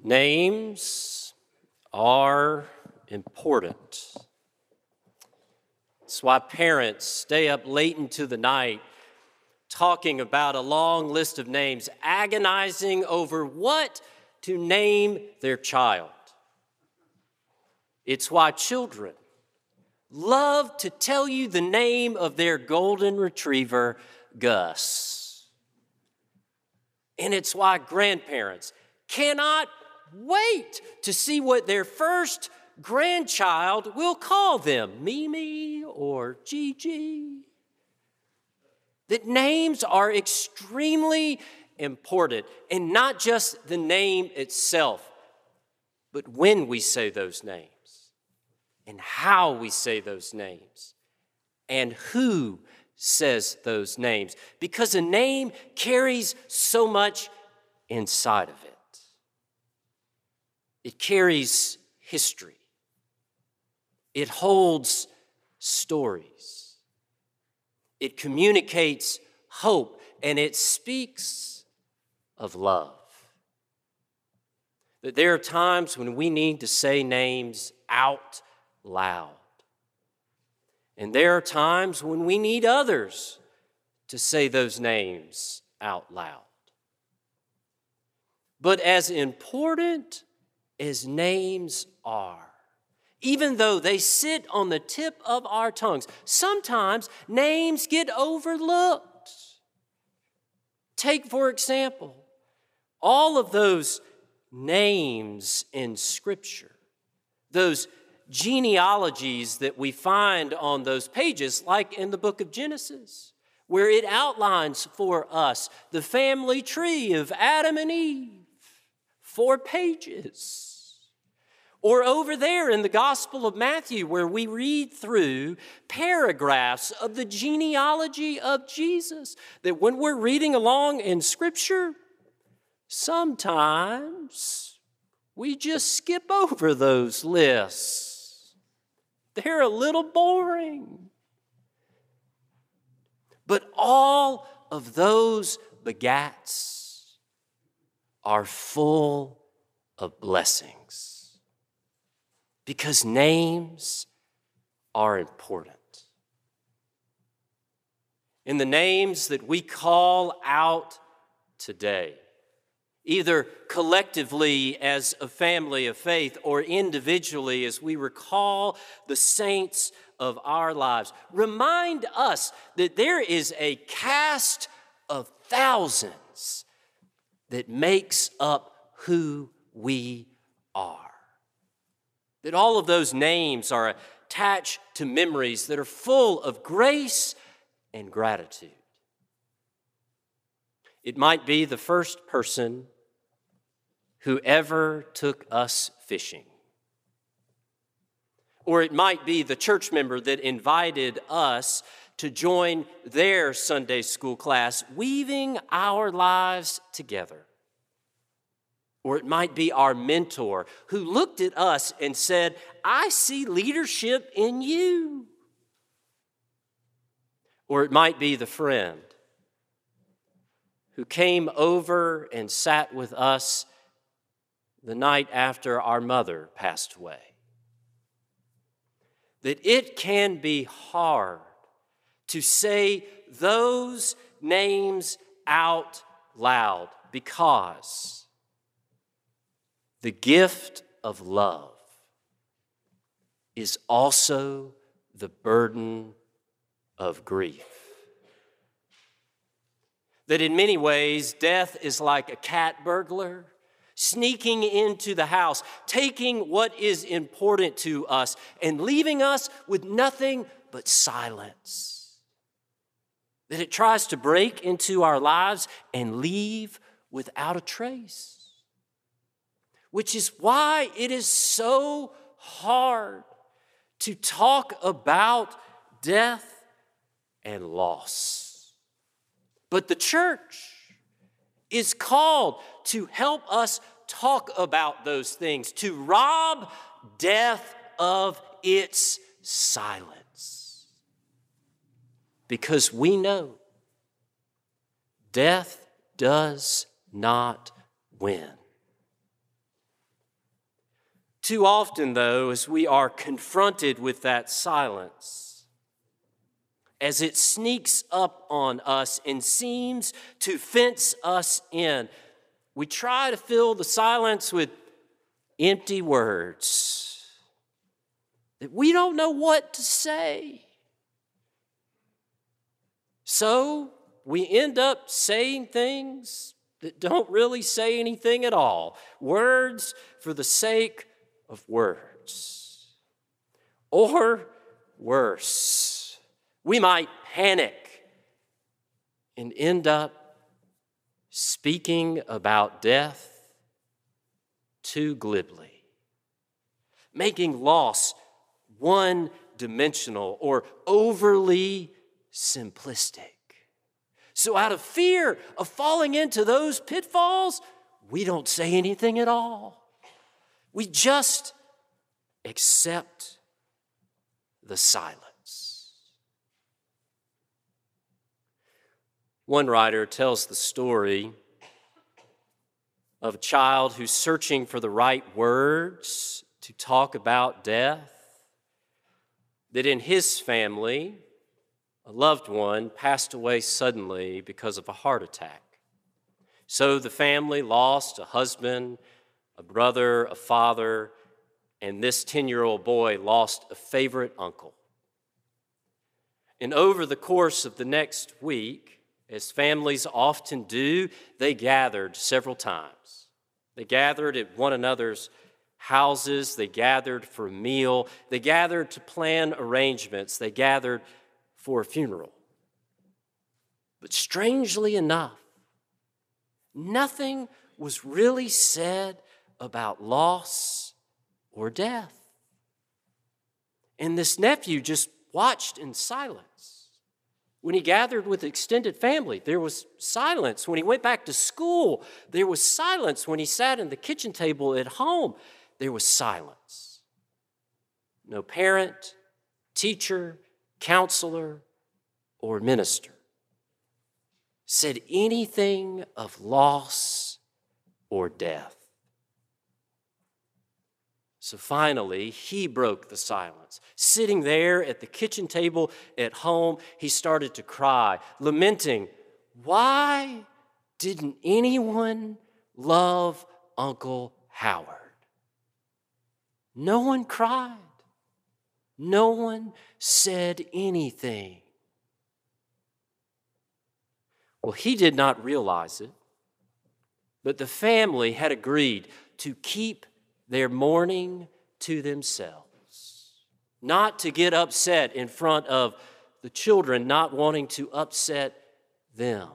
Names are important. It's why parents stay up late into the night talking about a long list of names, agonizing over what to name their child. It's why children love to tell you the name of their golden retriever, Gus. And it's why grandparents cannot wait to see what their first grandchild will call them, Mimi or Gigi. That names are extremely important, and not just the name itself, but when we say those names, and how we say those names, and who says those names, because a name carries so much inside of it. It carries history. It holds stories. It communicates hope, and it speaks of love. That there are times when we need to say names out loud. And there are times when we need others to say those names out loud. But as important as names are, even though they sit on the tip of our tongues, sometimes names get overlooked. Take, for example, all of those names in Scripture, those genealogies that we find on those pages, like in the book of Genesis, where it outlines for us the family tree of Adam and Eve, 4 pages. Or over there in the Gospel of Matthew, where we read through paragraphs of the genealogy of Jesus, that when we're reading along in Scripture, sometimes we just skip over those lists. They're a little boring. But all of those begats are full of blessings. Because names are important. In the names that we call out today, either collectively as a family of faith or individually as we recall the saints of our lives, remind us that there is a cast of thousands that makes up who we are. That all of those names are attached to memories that are full of grace and gratitude. It might be the first person who ever took us fishing. Or it might be the church member that invited us to join their Sunday school class, weaving our lives together. Or it might be our mentor who looked at us and said, I see leadership in you. Or it might be the friend who came over and sat with us the night after our mother passed away. That it can be hard to say those names out loud because the gift of love is also the burden of grief. That in many ways, death is like a cat burglar sneaking into the house, taking what is important to us and leaving us with nothing but silence. That it tries to break into our lives and leave without a trace. Which is why it is so hard to talk about death and loss. But the church is called to help us talk about those things, to rob death of its silence. Because we know death does not win. Too often, though, as we are confronted with that silence, as it sneaks up on us and seems to fence us in, we try to fill the silence with empty words that we don't know what to say. So we end up saying things that don't really say anything at all. Words for the sake of words. Or worse, we might panic and end up speaking about death too glibly, making loss one-dimensional or overly simplistic. So out of fear of falling into those pitfalls, we don't say anything at all. We just accept the silence. One writer tells the story of a child who's searching for the right words to talk about death, that in his family, a loved one passed away suddenly because of a heart attack. So the family lost a husband, a brother, a father, and this 10-year-old boy lost a favorite uncle. And over the course of the next week, as families often do, they gathered several times. They gathered at one another's houses. They gathered for a meal. They gathered to plan arrangements. They gathered for a funeral. But strangely enough, nothing was really said about loss or death. And this nephew just watched in silence. When he gathered with extended family, there was silence. When he went back to school, there was silence. When he sat at the kitchen table at home, there was silence. No parent, teacher, counselor, or minister said anything of loss or death. So finally, he broke the silence. Sitting there at the kitchen table at home, he started to cry, lamenting, why didn't anyone love Uncle Howard? No one cried. No one said anything. Well, he did not realize it, but the family had agreed to keep their mourning to themselves, not to get upset in front of the children, not wanting to upset them.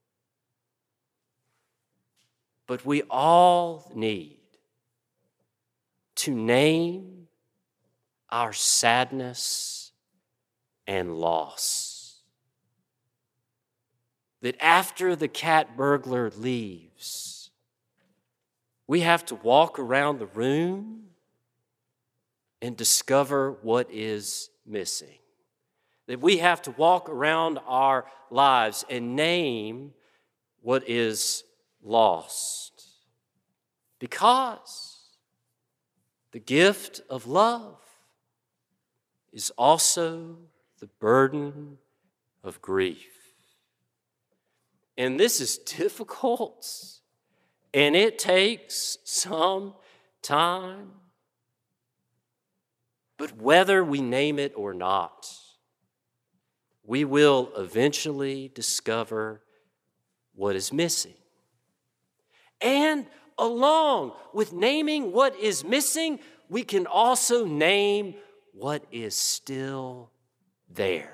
But we all need to name our sadness and loss. That after the cat burglar leaves, we have to walk around the room and discover what is missing. That we have to walk around our lives and name what is lost. Because the gift of love is also the burden of grief. And this is difficult. And it takes some time. But whether we name it or not, we will eventually discover what is missing. And along with naming what is missing, we can also name what is still there.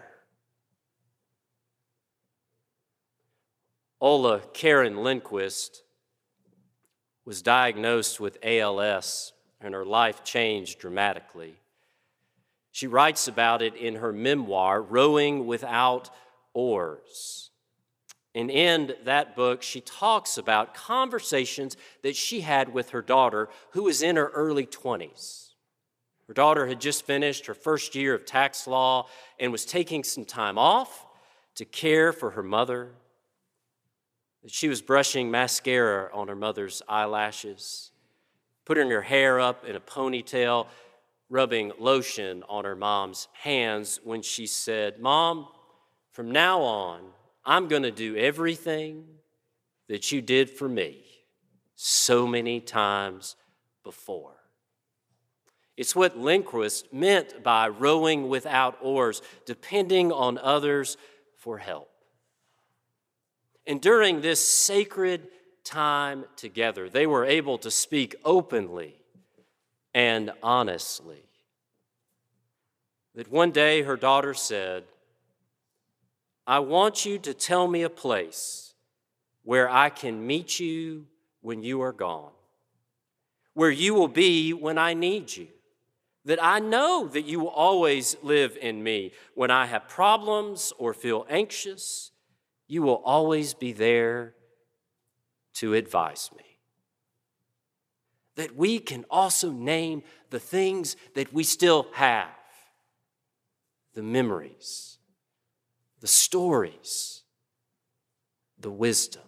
Ola Karen Lindquist was diagnosed with ALS, and her life changed dramatically. She writes about it in her memoir, Rowing Without Oars. And in that book, she talks about conversations that she had with her daughter, who was in her early 20s. Her daughter had just finished her first year of tax law and was taking some time off to care for her mother. She was brushing mascara on her mother's eyelashes. putting her hair up in a ponytail, rubbing lotion on her mom's hands when she said, "Mom, from now on, I'm going to do everything that you did for me so many times before." It's what Lindquist meant by rowing without oars, depending on others for help. And during this sacred time together, they were able to speak openly and honestly. That one day her daughter said, "I want you to tell me a place where I can meet you when you are gone, where you will be when I need you, that I know that you will always live in me. When I have problems or feel anxious, you will always be there to advise me." That we can also name the things that we still have, the memories, the stories, the wisdom.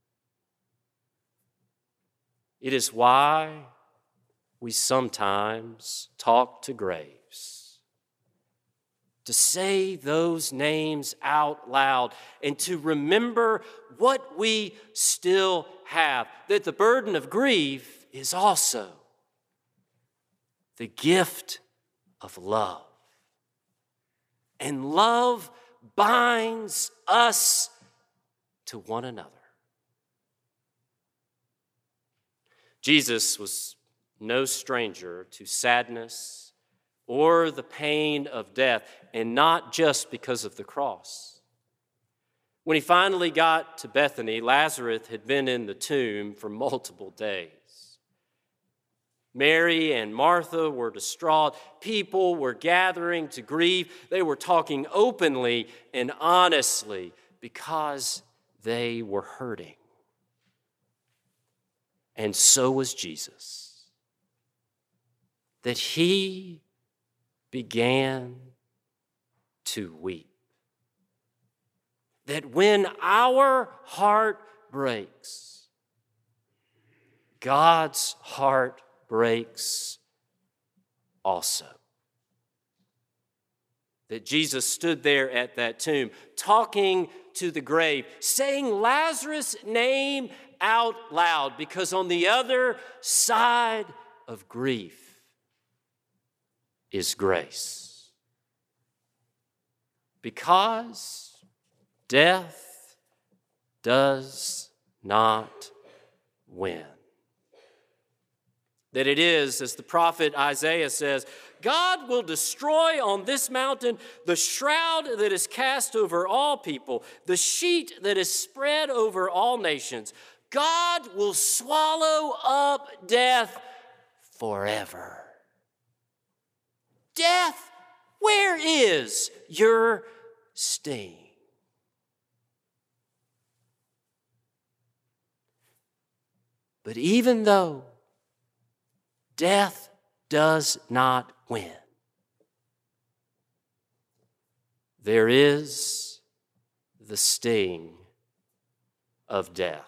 It is why we sometimes talk to graves, to say those names out loud and to remember what we still have, that the burden of grief is also the gift of love. And love binds us to one another. Jesus was no stranger to sadness or the pain of death, and not just because of the cross. When he finally got to Bethany, Lazarus had been in the tomb for multiple days. Mary and Martha were distraught. People were gathering to grieve. They were talking openly and honestly because they were hurting. And so was Jesus. That he began to weep. That when our heart breaks, God's heart breaks also. That Jesus stood there at that tomb, talking to the grave, saying Lazarus' name out loud, because on the other side of grief is grace. Because death does not win. That it is, as the prophet Isaiah says, God will destroy on this mountain the shroud that is cast over all people, the sheet that is spread over all nations. God will swallow up death forever. Death, where is your sting? But even though death does not win, there is the sting of death.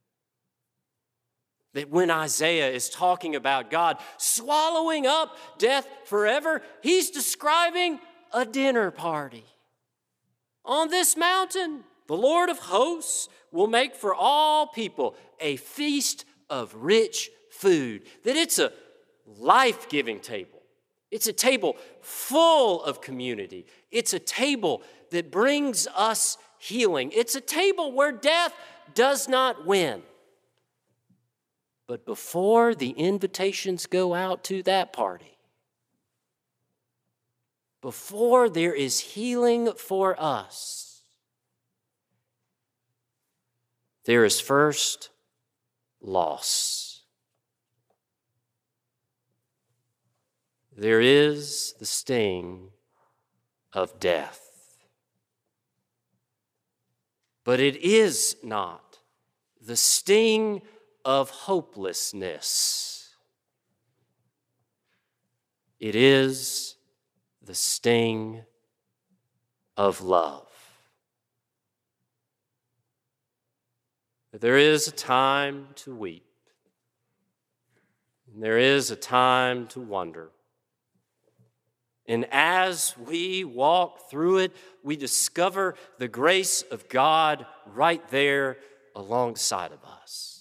That when Isaiah is talking about God swallowing up death forever, he's describing a dinner party. On this mountain, the Lord of hosts will make for all people a feast of rich food. That it's a life-giving table. It's a table full of community. It's a table that brings us healing. It's a table where death does not win. But before the invitations go out to that party, before there is healing for us, there is first loss. There is the sting of death. But it is not the sting of hopelessness. It is the sting of love. There is a time to weep. And there is a time to wonder. And as we walk through it, we discover the grace of God right there alongside of us.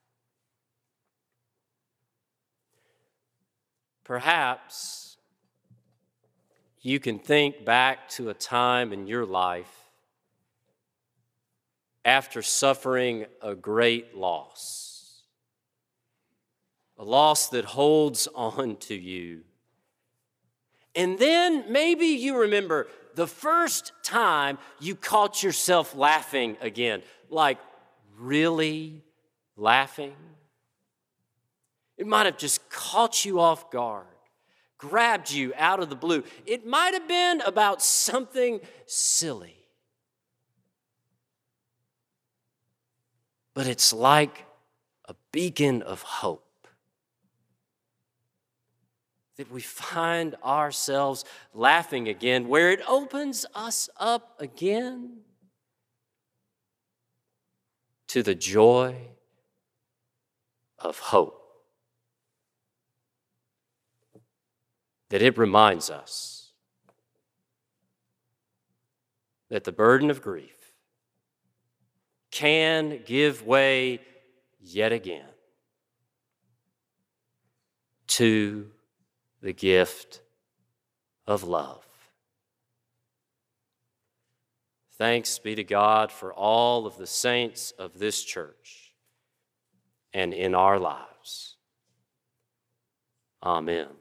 Perhaps you can think back to a time in your life after suffering a great loss, a loss that holds on to you. And then maybe you remember the first time you caught yourself laughing again, like really laughing. It might have just caught you off guard, grabbed you out of the blue. It might have been about something silly. But it's like a beacon of hope that we find ourselves laughing again, where it opens us up again to the joy of hope. That it reminds us that the burden of grief can give way yet again to the gift of love. Thanks be to God for all of the saints of this church and in our lives. Amen.